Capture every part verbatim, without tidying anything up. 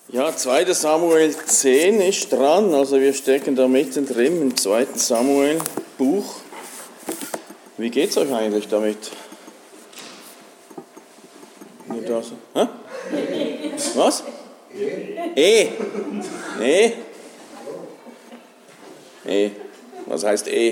Ja, zweiter Samuel zehn ist dran, also wir stecken da mittendrin im zweiten Samuel-Buch. Wie geht's euch eigentlich damit? Nicht da so? Hä? Was? E. E. E. Was heißt E?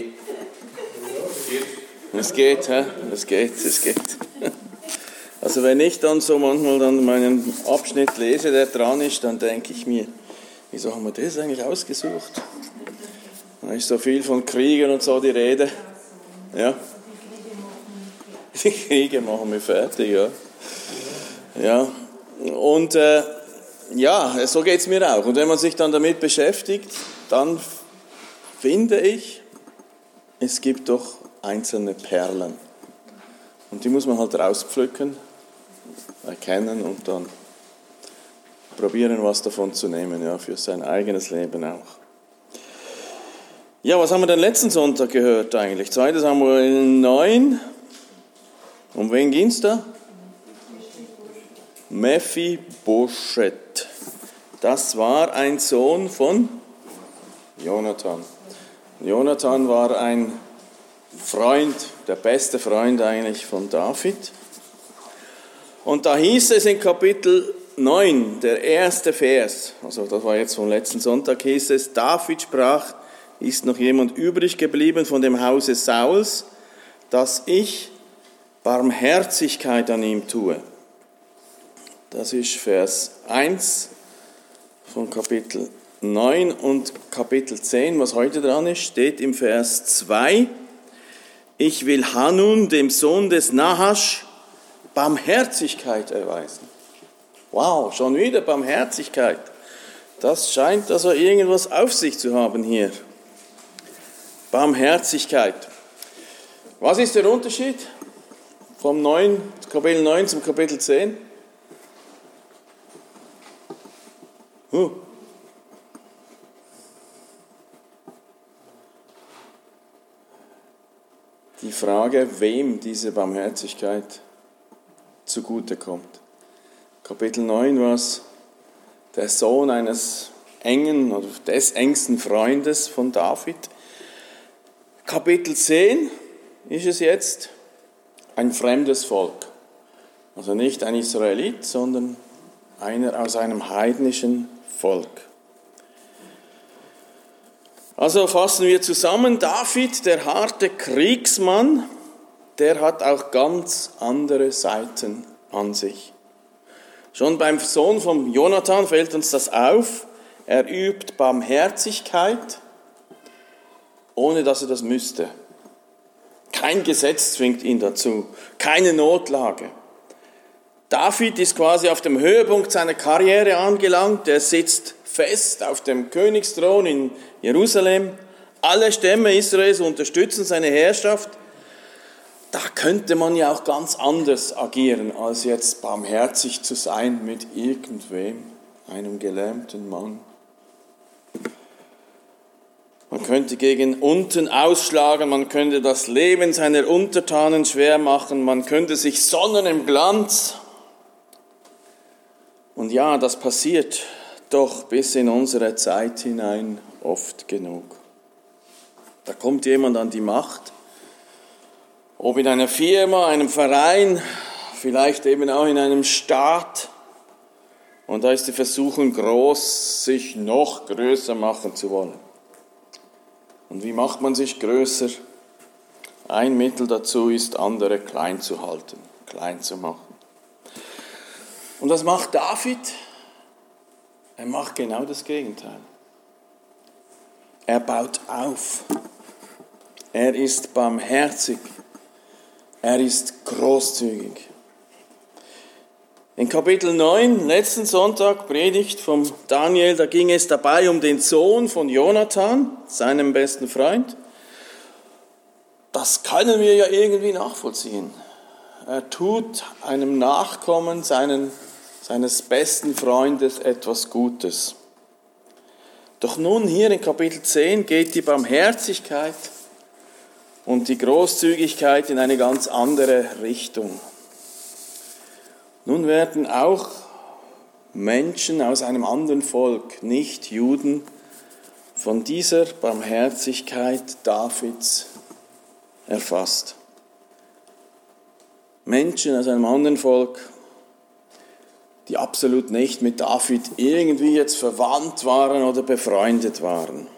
Es geht, hä? Es geht, es geht. Also wenn ich dann so manchmal dann meinen Abschnitt lese, der dran ist, dann denke ich mir, wieso haben wir das eigentlich ausgesucht? Da ist so viel von Kriegen und so die Rede. Ja. Die Kriege machen wir fertig, ja. Ja. Und äh, ja, so geht es mir auch. Und wenn man sich dann damit beschäftigt, dann finde ich, es gibt doch einzelne Perlen. Und die muss man halt rauspflücken, erkennen und dann probieren, was davon zu nehmen, ja, für sein eigenes Leben auch. Ja, was haben wir denn letzten Sonntag gehört eigentlich? zweiter Samuel neun. Um wen ging es da? Mephibosheth. Das war ein Sohn von Jonathan. Jonathan war ein Freund, der beste Freund eigentlich von David. Und da hieß es in Kapitel neun, der erste Vers, also das war jetzt vom letzten Sonntag, hieß es, David sprach, ist noch jemand übrig geblieben von dem Hause Sauls, dass ich Barmherzigkeit an ihm tue. Das ist Vers eins von Kapitel neun und Kapitel zehn, was heute dran ist, steht im Vers zwei. Ich will Hanun, dem Sohn des Nahasch, Barmherzigkeit erweisen. Wow, schon wieder Barmherzigkeit. Das scheint also irgendwas auf sich zu haben hier. Barmherzigkeit. Was ist der Unterschied vom neun, Kapitel neun zum Kapitel zehn? Huh. Die Frage, wem diese Barmherzigkeit zugutekommt. Kapitel neun war es der Sohn eines engen oder des engsten Freundes von David. Kapitel zehn ist es jetzt ein fremdes Volk. Also nicht ein Israelit, sondern einer aus einem heidnischen Volk. Also fassen wir zusammen, David, der harte Kriegsmann, der hat auch ganz andere Seiten an sich. Schon beim Sohn von Jonathan fällt uns das auf. Er übt Barmherzigkeit, ohne dass er das müsste. Kein Gesetz zwingt ihn dazu, keine Notlage. David ist quasi auf dem Höhepunkt seiner Karriere angelangt. Er sitzt fest auf dem Königsthron in Jerusalem. Alle Stämme Israels unterstützen seine Herrschaft. Da könnte man ja auch ganz anders agieren, als jetzt barmherzig zu sein mit irgendwem, einem gelähmten Mann. Man könnte gegen unten ausschlagen, man könnte das Leben seiner Untertanen schwer machen, man könnte sich sonnen im Glanz. Und ja, das passiert doch bis in unsere Zeit hinein oft genug. Da kommt jemand an die Macht, ob in einer Firma, einem Verein, vielleicht eben auch in einem Staat. Und da ist die Versuchung groß, sich noch größer machen zu wollen. Und wie macht man sich größer? Ein Mittel dazu ist, andere klein zu halten, klein zu machen. Und was macht David? Er macht genau das Gegenteil. Er baut auf. Er ist barmherzig. Er ist großzügig. In Kapitel neun, letzten Sonntag, Predigt vom Daniel, da ging es dabei um den Sohn von Jonathan, seinem besten Freund. Das können wir ja irgendwie nachvollziehen. Er tut einem Nachkommen seinen, seines besten Freundes etwas Gutes. Doch nun hier in Kapitel zehn geht die Barmherzigkeit und die Großzügigkeit in eine ganz andere Richtung. Nun werden auch Menschen aus einem anderen Volk, nicht Juden, von dieser Barmherzigkeit Davids erfasst. Menschen aus einem anderen Volk, die absolut nicht mit David irgendwie jetzt verwandt waren oder befreundet waren.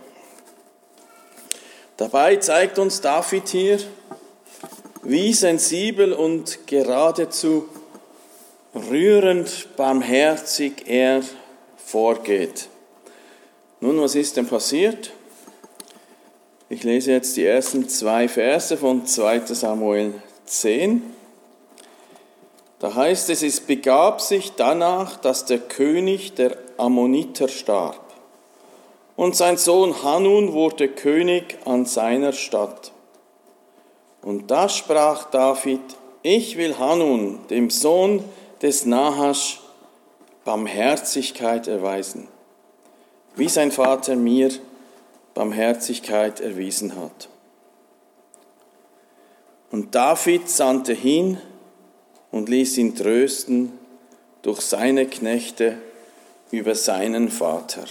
Dabei zeigt uns David hier, wie sensibel und geradezu rührend barmherzig er vorgeht. Nun, was ist denn passiert? Ich lese jetzt die ersten zwei Verse von zweiter Samuel zehn. Da heißt es, es begab sich danach, dass der König der Ammoniter starb. Und sein Sohn Hanun wurde König an seiner Stadt. Und da sprach David, ich will Hanun, dem Sohn des Nahasch, Barmherzigkeit erweisen, wie sein Vater mir Barmherzigkeit erwiesen hat. Und David sandte hin und ließ ihn trösten durch seine Knechte über seinen Vater.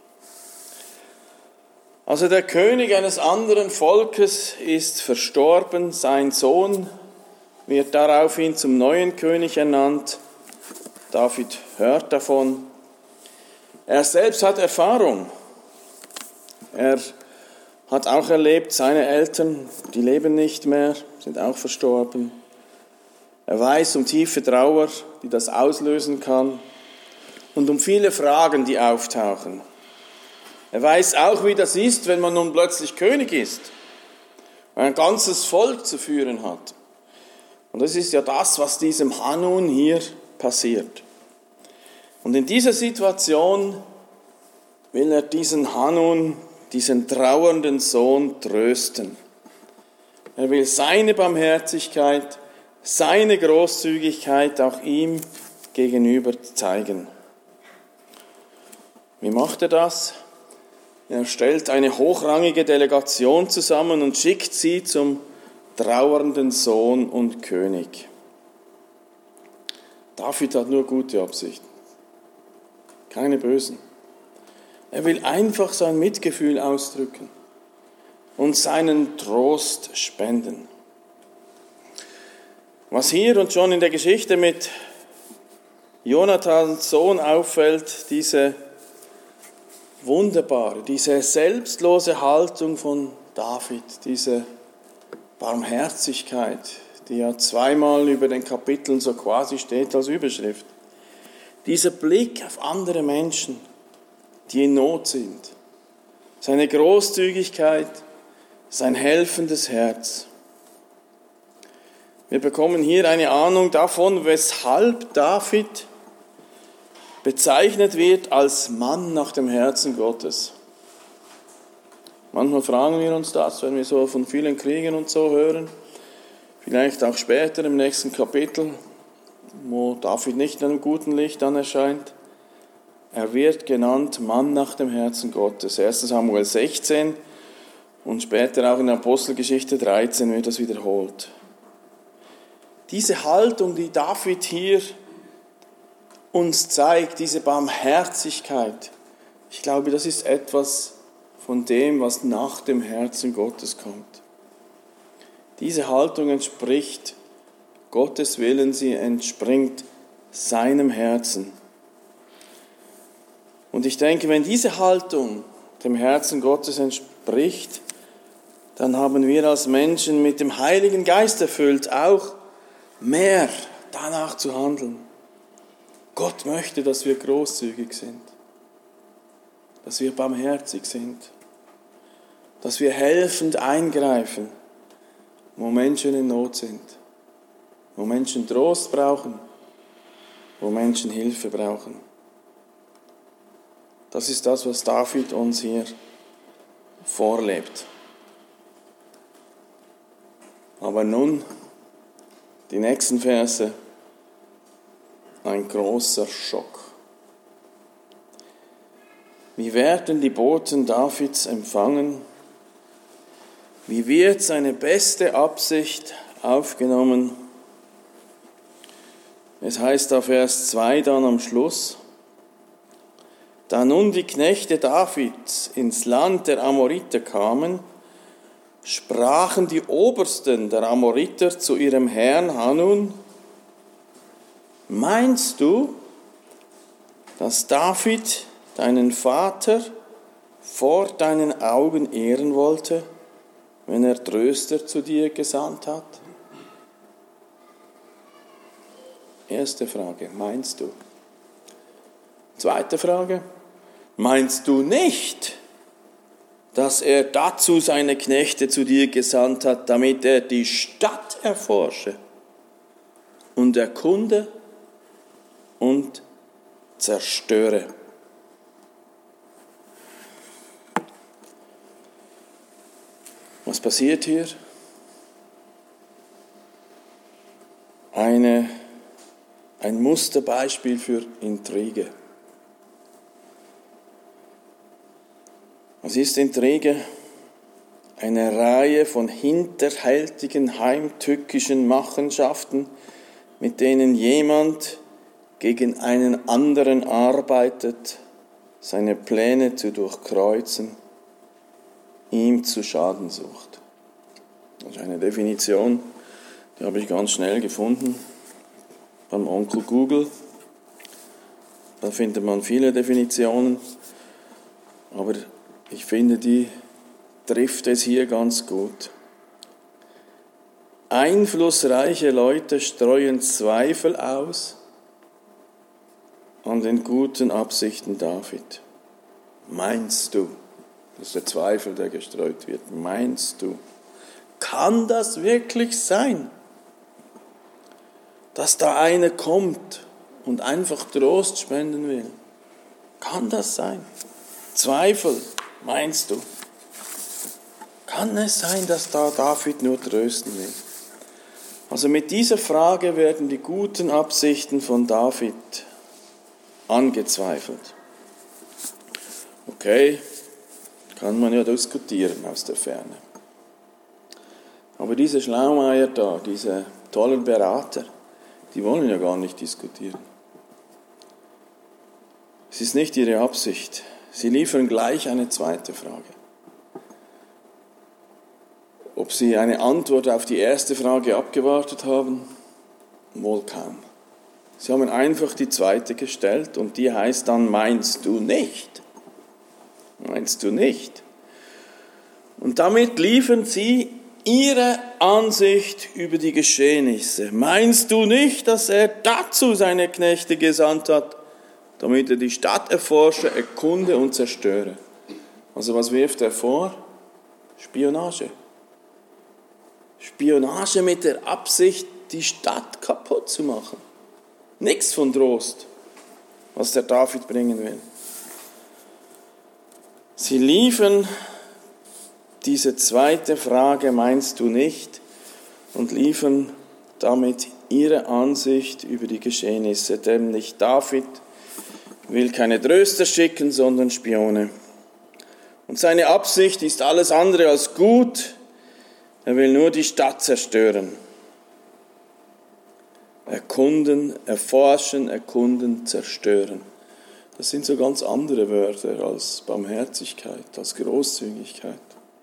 Also der König eines anderen Volkes ist verstorben, sein Sohn wird daraufhin zum neuen König ernannt. David hört davon. Er selbst hat Erfahrung. Er hat auch erlebt, seine Eltern, die leben nicht mehr, sind auch verstorben. Er weiß um tiefe Trauer, die das auslösen kann, und um viele Fragen, die auftauchen. Er weiß auch, wie das ist, wenn man nun plötzlich König ist, weil ein ganzes Volk zu führen hat. Und das ist ja das, was diesem Hanun hier passiert. Und in dieser Situation will er diesen Hanun, diesen trauernden Sohn, trösten. Er will seine Barmherzigkeit, seine Großzügigkeit auch ihm gegenüber zeigen. Wie macht er das? Er stellt eine hochrangige Delegation zusammen und schickt sie zum trauernden Sohn und König. David hat nur gute Absichten, keine bösen. Er will einfach sein Mitgefühl ausdrücken und seinen Trost spenden. Was hier und schon in der Geschichte mit Jonathans Sohn auffällt, diese wunderbare, diese selbstlose Haltung von David, diese Barmherzigkeit, die ja zweimal über den Kapiteln so quasi steht als Überschrift. Dieser Blick auf andere Menschen, die in Not sind, seine Großzügigkeit, sein helfendes Herz. Wir bekommen hier eine Ahnung davon, weshalb David bezeichnet wird als Mann nach dem Herzen Gottes. Manchmal fragen wir uns das, wenn wir so von vielen Kriegen und so hören, vielleicht auch später im nächsten Kapitel, wo David nicht in einem guten Licht dann erscheint. Er wird genannt Mann nach dem Herzen Gottes. erster Samuel sechzehn und später auch in der Apostelgeschichte dreizehn wird das wiederholt. Diese Haltung, die David hier uns zeigt, diese Barmherzigkeit, ich glaube, das ist etwas von dem, was nach dem Herzen Gottes kommt. Diese Haltung entspricht Gottes Willen, sie entspringt seinem Herzen. Und ich denke, wenn diese Haltung dem Herzen Gottes entspricht, dann haben wir als Menschen mit dem Heiligen Geist erfüllt auch mehr danach zu handeln. Gott möchte, dass wir großzügig sind, dass wir barmherzig sind, dass wir helfend eingreifen, wo Menschen in Not sind, wo Menschen Trost brauchen, wo Menschen Hilfe brauchen. Das ist das, was David uns hier vorlebt. Aber nun, die nächsten Verse, ein großer Schock. Wie werden die Boten Davids empfangen? Wie wird seine beste Absicht aufgenommen? Es heißt da Vers zwei dann am Schluss, Da nun die Knechte Davids ins Land der Amoriter kamen, sprachen die Obersten der Amoriter zu ihrem Herrn Hanun: Meinst du, dass David deinen Vater vor deinen Augen ehren wollte, wenn er Tröster zu dir gesandt hat? Erste Frage, meinst du? Zweite Frage, meinst du nicht, dass er dazu seine Knechte zu dir gesandt hat, damit er die Stadt erforsche und erkunde und zerstöre? Was passiert hier? Eine, ein Musterbeispiel für Intrige. Was ist Intrige? Eine Reihe von hinterhältigen, heimtückischen Machenschaften, mit denen jemand gegen einen anderen arbeitet, seine Pläne zu durchkreuzen, ihm zu Schaden sucht. Das ist eine Definition, die habe ich ganz schnell gefunden beim Onkel Google. Da findet man viele Definitionen, aber ich finde, die trifft es hier ganz gut. Einflussreiche Leute streuen Zweifel aus an den guten Absichten David. Meinst du? Das ist der Zweifel, der gestreut wird. Meinst du? Kann das wirklich sein, dass da einer kommt und einfach Trost spenden will? Kann das sein? Zweifel, meinst du? Kann es sein, dass da David nur trösten will? Also mit dieser Frage werden die guten Absichten von David angezweifelt. Okay, kann man ja diskutieren aus der Ferne. Aber diese Schlaumeier da, diese tollen Berater, die wollen ja gar nicht diskutieren. Es ist nicht ihre Absicht. Sie liefern gleich eine zweite Frage. Ob sie eine Antwort auf die erste Frage abgewartet haben? Wohl kaum. Sie haben einfach die zweite gestellt und die heißt dann: Meinst du nicht? Meinst du nicht? Und damit liefern sie ihre Ansicht über die Geschehnisse. Meinst du nicht, dass er dazu seine Knechte gesandt hat, damit er die Stadt erforsche, erkunde und zerstöre? Also was wirft er vor? Spionage. Spionage mit der Absicht, die Stadt kaputt zu machen. Nichts von Trost, was der David bringen will. Sie liefern diese zweite Frage, meinst du nicht, und liefern damit ihre Ansicht über die Geschehnisse. Nämlich David will keine Tröster schicken, sondern Spione. Und seine Absicht ist alles andere als gut. Er will nur die Stadt zerstören. Erkunden, erforschen, erkunden, zerstören. Das sind so ganz andere Wörter als Barmherzigkeit, als Großzügigkeit.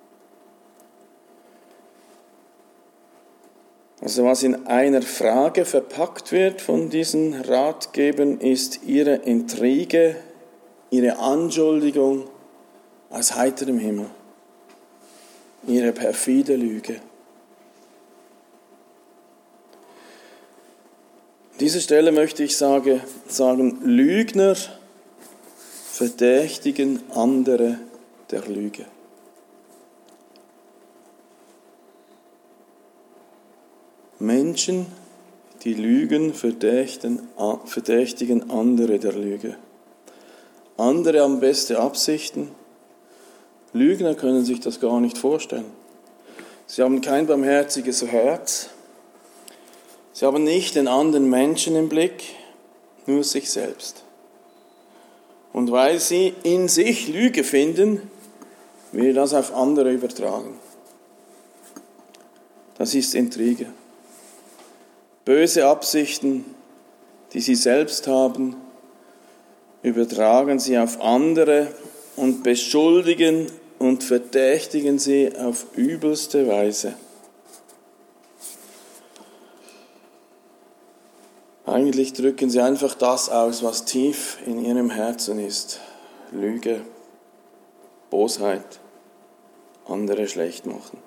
Also was in einer Frage verpackt wird von diesen Ratgebern, ist ihre Intrige, ihre Anschuldigung aus heiterem Himmel, ihre perfide Lüge. An dieser Stelle möchte ich sage, sagen, Lügner verdächtigen andere der Lüge. Menschen, die lügen, verdächtigen andere der Lüge. Andere haben beste Absichten. Lügner können sich das gar nicht vorstellen. Sie haben kein barmherziges Herz. Sie haben nicht den anderen Menschen im Blick, nur sich selbst. Und weil sie in sich Lüge finden, will das auf andere übertragen. Das ist Intrige. Böse Absichten, die sie selbst haben, übertragen sie auf andere und beschuldigen und verdächtigen sie auf übelste Weise. Eigentlich drücken sie einfach das aus, was tief in ihrem Herzen ist. Lüge, Bosheit, andere schlecht machen.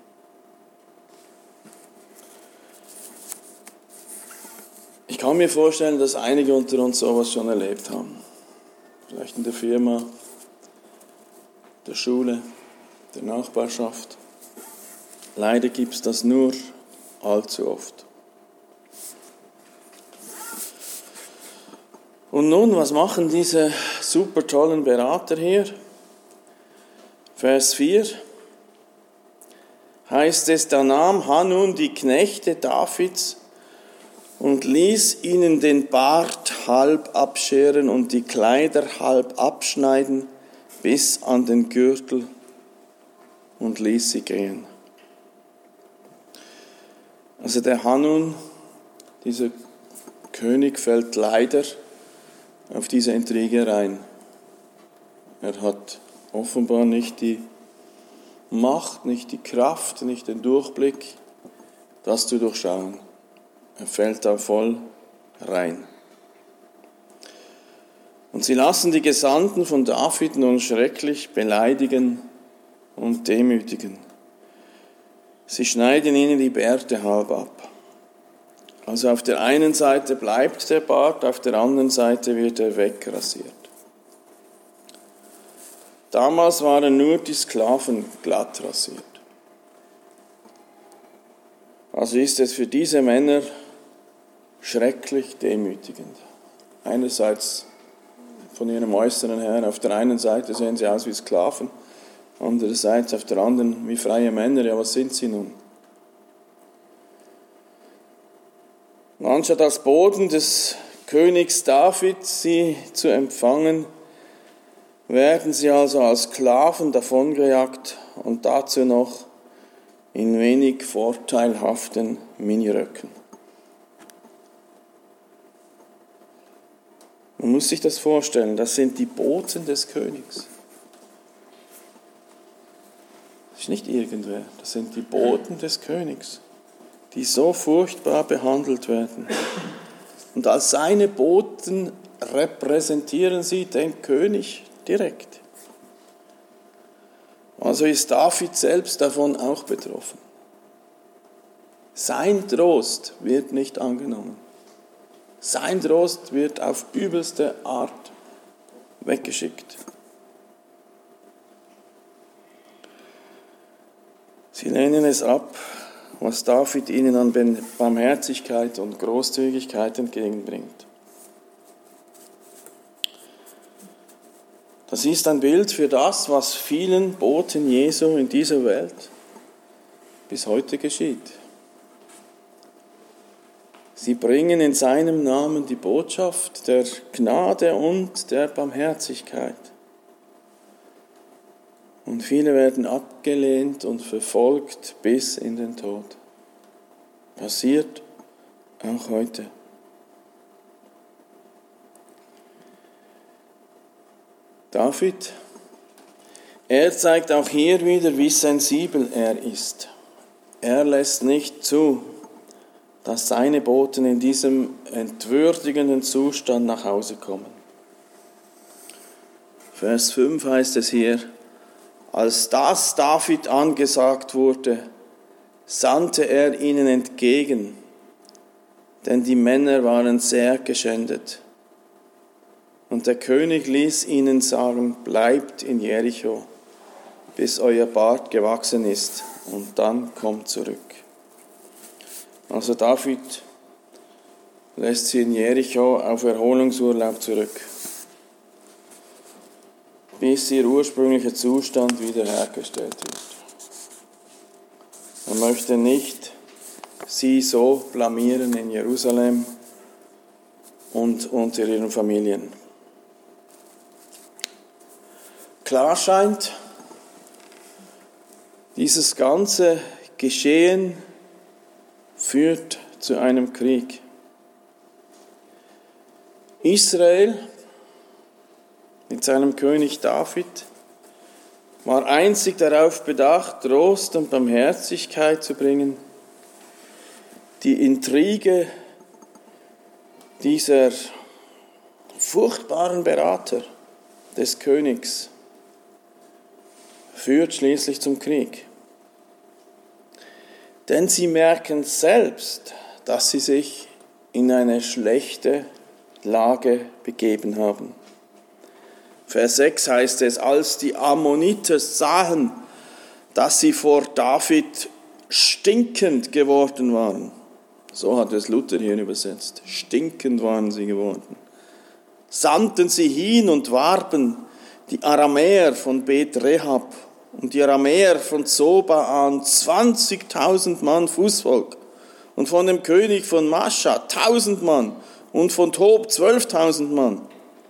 Ich kann mir vorstellen, dass einige unter uns sowas schon erlebt haben. Vielleicht in der Firma, der Schule, der Nachbarschaft. Leider gibt es das nur allzu oft. Und nun, was machen diese super tollen Berater hier? Vers vier heißt es, da nahm Hanun die Knechte Davids und ließ ihnen den Bart halb abscheren und die Kleider halb abschneiden bis an den Gürtel und ließ sie gehen. Also der Hanun, dieser König, fällt leider auf diese Intrige rein. Er hat offenbar nicht die Macht, nicht die Kraft, nicht den Durchblick, das zu durchschauen. Er fällt da voll rein. Und sie lassen die Gesandten von David nun schrecklich beleidigen und demütigen. Sie schneiden ihnen die Bärte halb ab. Also auf der einen Seite bleibt der Bart, auf der anderen Seite wird er wegrasiert. Damals waren nur die Sklaven glatt rasiert. Also ist es für diese Männer schrecklich demütigend. Einerseits von ihrem Äußeren her, auf der einen Seite sehen sie aus wie Sklaven, andererseits auf der anderen wie freie Männer. Ja, was sind sie nun? Und anstatt als Boten des Königs David sie zu empfangen, werden sie also als Sklaven davongejagt und dazu noch in wenig vorteilhaften Miniröcken. Man muss sich das vorstellen, das sind die Boten des Königs. Das ist nicht irgendwer, das sind die Boten des Königs, die so furchtbar behandelt werden. Und als seine Boten repräsentieren sie den König direkt. Also ist David selbst davon auch betroffen. Sein Trost wird nicht angenommen. Sein Trost wird auf übelste Art weggeschickt. Sie lehnen es ab, was David ihnen an Barmherzigkeit und Großzügigkeit entgegenbringt. Das ist ein Bild für das, was vielen Boten Jesu in dieser Welt bis heute geschieht. Sie bringen in seinem Namen die Botschaft der Gnade und der Barmherzigkeit. Und viele werden abgelehnt und verfolgt bis in den Tod. Passiert auch heute. David, er zeigt auch hier wieder, wie sensibel er ist. Er lässt nicht zu, dass seine Boten in diesem entwürdigenden Zustand nach Hause kommen. Vers fünf heißt es hier, als das David angesagt wurde, sandte er ihnen entgegen, denn die Männer waren sehr geschändet. Und der König ließ ihnen sagen, bleibt in Jericho, bis euer Bart gewachsen ist, und dann kommt zurück. Also David lässt sie in Jericho auf Erholungsurlaub zurück, bis ihr ursprünglicher Zustand wiederhergestellt wird. Er möchte nicht sie so blamieren in Jerusalem und unter ihren Familien. Klar scheint, dieses ganze Geschehen führt zu einem Krieg. Israel mit seinem König David, war einzig darauf bedacht, Trost und Barmherzigkeit zu bringen. Die Intrige dieser furchtbaren Berater des Königs führt schließlich zum Krieg. Denn sie merken selbst, dass sie sich in eine schlechte Lage begeben haben. Vers sechs heißt es, als die Ammoniter sahen, dass sie vor David stinkend geworden waren. So hat es Luther hier übersetzt. Stinkend waren sie geworden. Sandten sie hin und warben die Aramäer von Bet Rehab und die Aramäer von Zoba an, zwanzigtausend Mann Fußvolk, und von dem König von Mascha tausend Mann und von Tob zwölftausend Mann.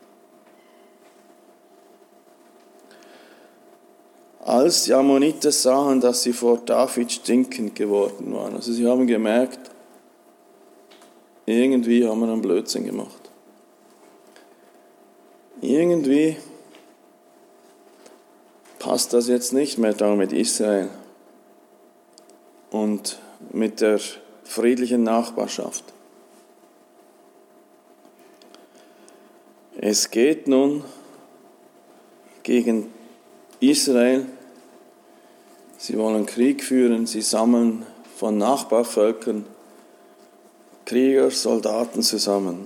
Als die Ammoniter sahen, dass sie vor David stinkend geworden waren. Also sie haben gemerkt, irgendwie haben wir einen Blödsinn gemacht. Irgendwie passt das jetzt nicht mehr da mit Israel und mit der friedlichen Nachbarschaft. Es geht nun gegen Israel. Sie wollen Krieg führen, sie sammeln von Nachbarvölkern Krieger, Soldaten zusammen.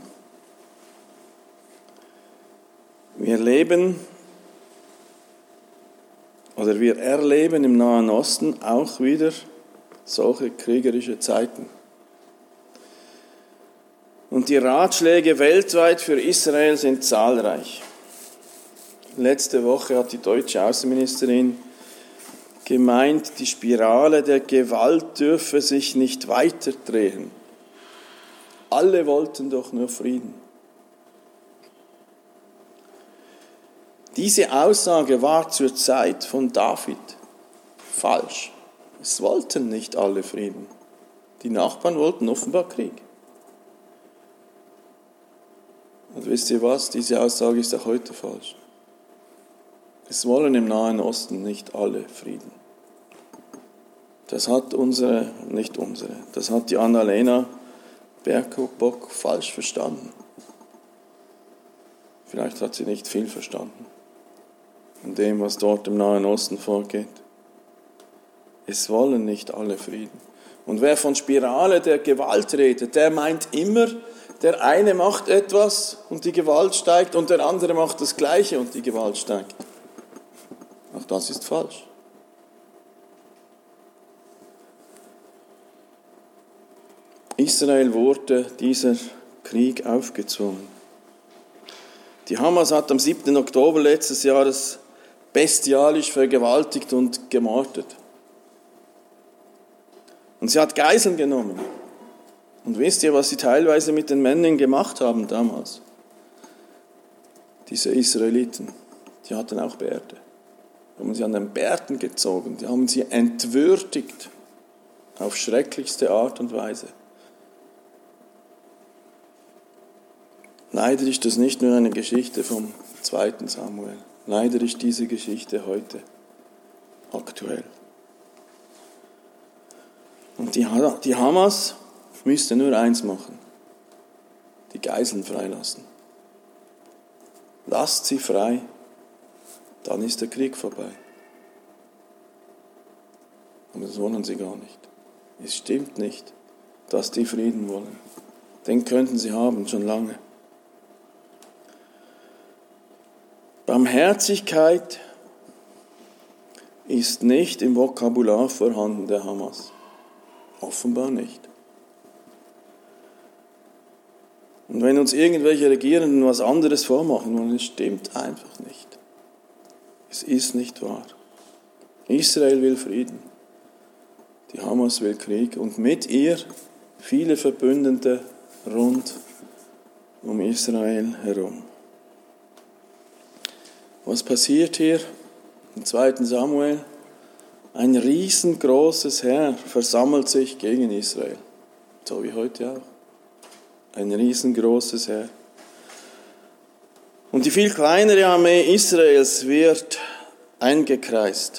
Wir leben oder wir erleben im Nahen Osten auch wieder solche kriegerische Zeiten. Und die Ratschläge weltweit für Israel sind zahlreich. Letzte Woche hat die deutsche Außenministerin gemeint, die Spirale der Gewalt dürfe sich nicht weiter drehen. Alle wollten doch nur Frieden. Diese Aussage war zur Zeit von David falsch. Es wollten nicht alle Frieden. Die Nachbarn wollten offenbar Krieg. Und wisst ihr was? Diese Aussage ist auch heute falsch. Es wollen im Nahen Osten nicht alle Frieden. Das hat unsere, nicht unsere, das hat die Annalena Baerbock falsch verstanden. Vielleicht hat sie nicht viel verstanden von dem, was dort im Nahen Osten vorgeht. Es wollen nicht alle Frieden. Und wer von Spirale der Gewalt redet, der meint immer, der eine macht etwas und die Gewalt steigt und der andere macht das Gleiche und die Gewalt steigt. Auch das ist falsch. Israel wurde dieser Krieg aufgezwungen. Die Hamas hat am siebten Oktober letztes Jahres bestialisch vergewaltigt und gemordet. Und sie hat Geiseln genommen. Und wisst ihr, was sie teilweise mit den Männern gemacht haben damals? Diese Israeliten, die hatten auch Bärte. Die haben sie an den Bärten gezogen, die haben sie entwürdigt auf schrecklichste Art und Weise. Leider ist das nicht nur eine Geschichte vom zweiten Samuel. Leider ist diese Geschichte heute aktuell. Und die, die Hamas müsste nur eins machen: die Geiseln freilassen. Lasst sie frei, dann ist der Krieg vorbei. Aber das wollen sie gar nicht. Es stimmt nicht, dass die Frieden wollen. Den könnten sie haben, schon lange. Barmherzigkeit ist nicht im Vokabular vorhanden der Hamas. Offenbar nicht. Und wenn uns irgendwelche Regierenden was anderes vormachen wollen, es stimmt einfach nicht. Es ist nicht wahr. Israel will Frieden. Die Hamas will Krieg und mit ihr viele Verbündete rund um Israel herum. Was passiert hier im zweiten Samuel? Ein riesengroßes Heer versammelt sich gegen Israel. So wie heute auch. Ein riesengroßes Heer. Und die viel kleinere Armee Israels wird eingekreist.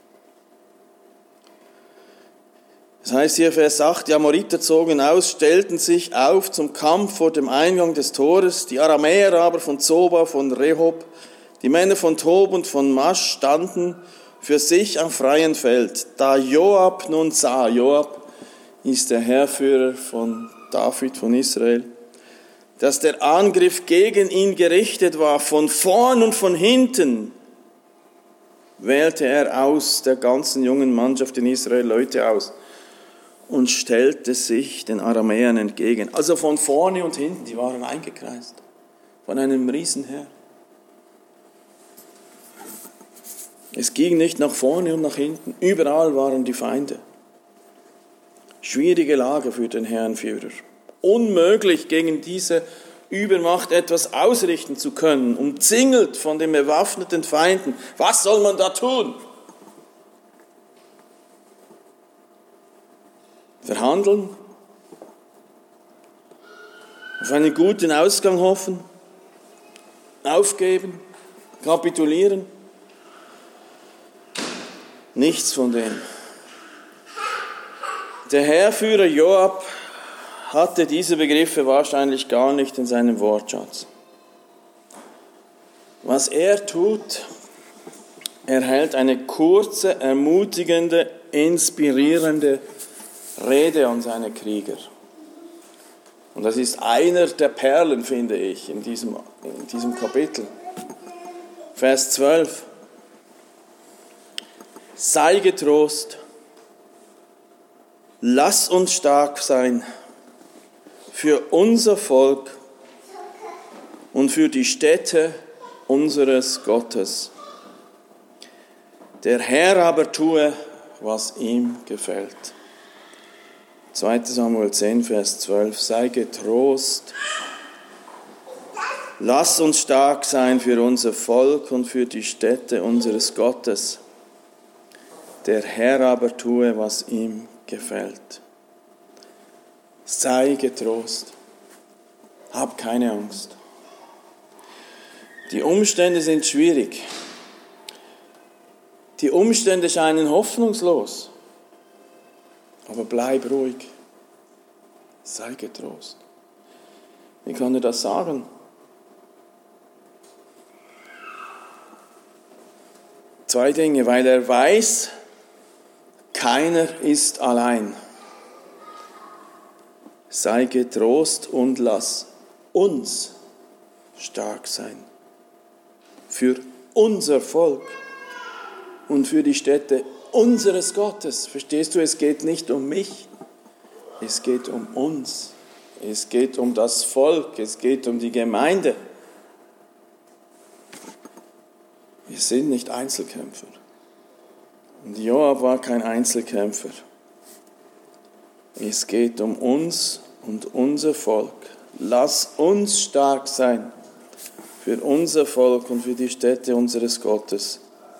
Das heißt hier Vers acht, die Amoriter zogen aus, stellten sich auf zum Kampf vor dem Eingang des Tores. Die Aramäer aber von Zoba, von Rehob, die Männer von Tob und von Masch standen für sich am freien Feld. Da Joab nun sah, Joab ist der Heerführer von David, von Israel, dass der Angriff gegen ihn gerichtet war, von vorn und von hinten, wählte er aus der ganzen jungen Mannschaft in Israel Leute aus und stellte sich den Aramäern entgegen. Also von vorne und hinten, die waren eingekreist von einem Riesenheer. Es ging nicht nach vorne und nach hinten, überall waren die Feinde. Schwierige Lage für den Heerenführer. Unmöglich, gegen diese Übermacht etwas ausrichten zu können, umzingelt von den bewaffneten Feinden. Was soll man da tun? Verhandeln? Auf einen guten Ausgang hoffen? Aufgeben? Kapitulieren? Nichts von dem. Der Heerführer Joab hatte diese Begriffe wahrscheinlich gar nicht in seinem Wortschatz. Was er tut, er hält eine kurze, ermutigende, inspirierende Rede an seine Krieger. Und das ist einer der Perlen, finde ich, in diesem, in diesem Kapitel. Vers zwölf. Sei getrost, lass uns stark sein für unser Volk und für die Stätte unseres Gottes. Der Herr aber tue, was ihm gefällt. zweiter Samuel zehn, Vers zwölf. Sei getrost, lass uns stark sein für unser Volk und für die Stätte unseres Gottes. Der Herr aber tue, was ihm gefällt. Sei getrost. Hab keine Angst. Die Umstände sind schwierig. Die Umstände scheinen hoffnungslos. Aber bleib ruhig. Sei getrost. Wie kann er das sagen? Zwei Dinge, weil er weiß, keiner ist allein. Sei getrost und lass uns stark sein. Für unser Volk und für die Stätte unseres Gottes. Verstehst du, es geht nicht um mich, es geht um uns. Es geht um das Volk, es geht um die Gemeinde. Wir sind nicht Einzelkämpfer. Und Joab war kein Einzelkämpfer. Es geht um uns und unser Volk. Lass uns stark sein für unser Volk und für die Stätte unseres Gottes.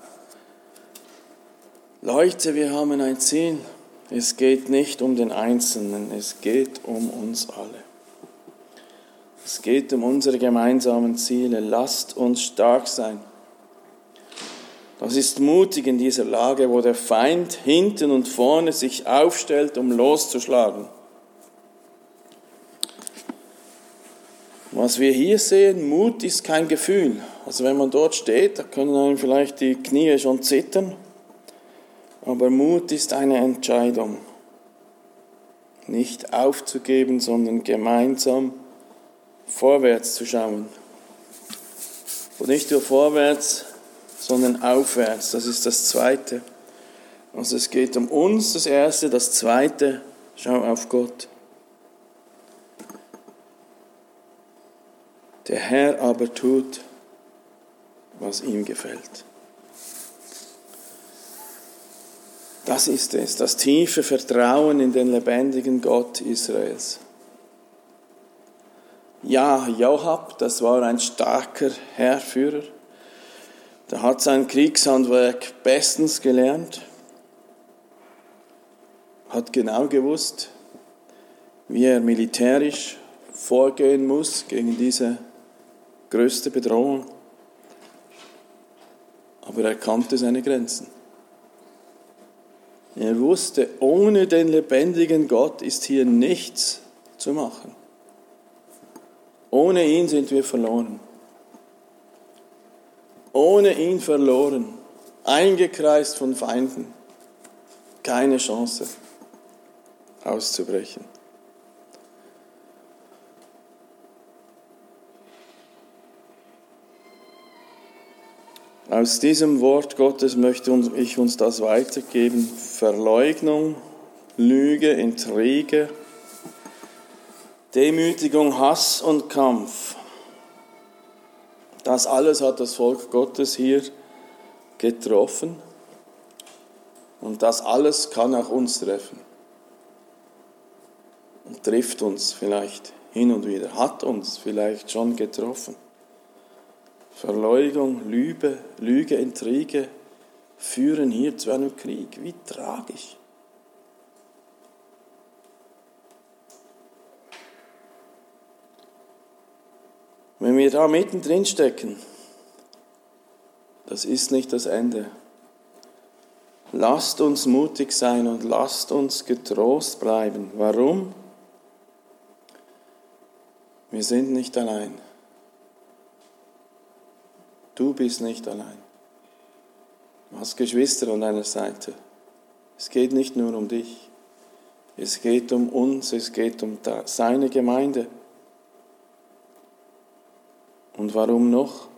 Leute, wir haben ein Ziel. Es geht nicht um den Einzelnen, es geht um uns alle. Es geht um unsere gemeinsamen Ziele. Lasst uns stark sein. Das ist mutig in dieser Lage, wo der Feind hinten und vorne sich aufstellt, um loszuschlagen. Was wir hier sehen, Mut ist kein Gefühl. Also wenn man dort steht, da können einem vielleicht die Knie schon zittern. Aber Mut ist eine Entscheidung. Nicht aufzugeben, sondern gemeinsam vorwärts zu schauen. Und nicht nur vorwärts, sondern aufwärts. Das ist das Zweite. Also es geht um uns, das Erste. Das Zweite, schau auf Gott. Der Herr aber tut, was ihm gefällt. Das ist es, das tiefe Vertrauen in den lebendigen Gott Israels. Ja, Joab, das war ein starker Heerführer. Der hat sein Kriegshandwerk bestens gelernt, hat genau gewusst, wie er militärisch vorgehen muss gegen diese größte Bedrohung. Aber er kannte seine Grenzen. Er wusste, ohne den lebendigen Gott ist hier nichts zu machen. Ohne ihn sind wir verloren. Ohne ihn verloren, eingekreist von Feinden, keine Chance auszubrechen. Aus diesem Wort Gottes möchte ich uns das weitergeben. Verleugnung, Lüge, Intrige, Demütigung, Hass und Kampf. Das alles hat das Volk Gottes hier getroffen. Und das alles kann auch uns treffen. Und trifft uns vielleicht hin und wieder, hat uns vielleicht schon getroffen. Verleugnung, Lüge, Lüge, Intrige führen hier zu einem Krieg. Wie tragisch. Wenn wir da mittendrin stecken, das ist nicht das Ende. Lasst uns mutig sein und lasst uns getrost bleiben. Warum? Wir sind nicht allein. Du bist nicht allein. Du hast Geschwister an deiner Seite. Es geht nicht nur um dich. Es geht um uns, es geht um seine Gemeinde. Und warum noch?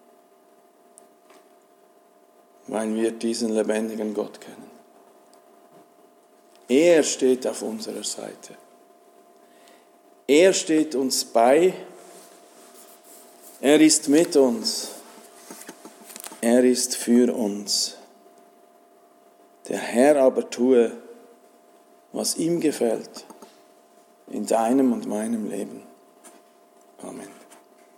Weil wir diesen lebendigen Gott kennen. Er steht auf unserer Seite. Er steht uns bei. Er ist mit uns. Er ist für uns. Der Herr aber tue, was ihm gefällt, in deinem und meinem Leben. Amen.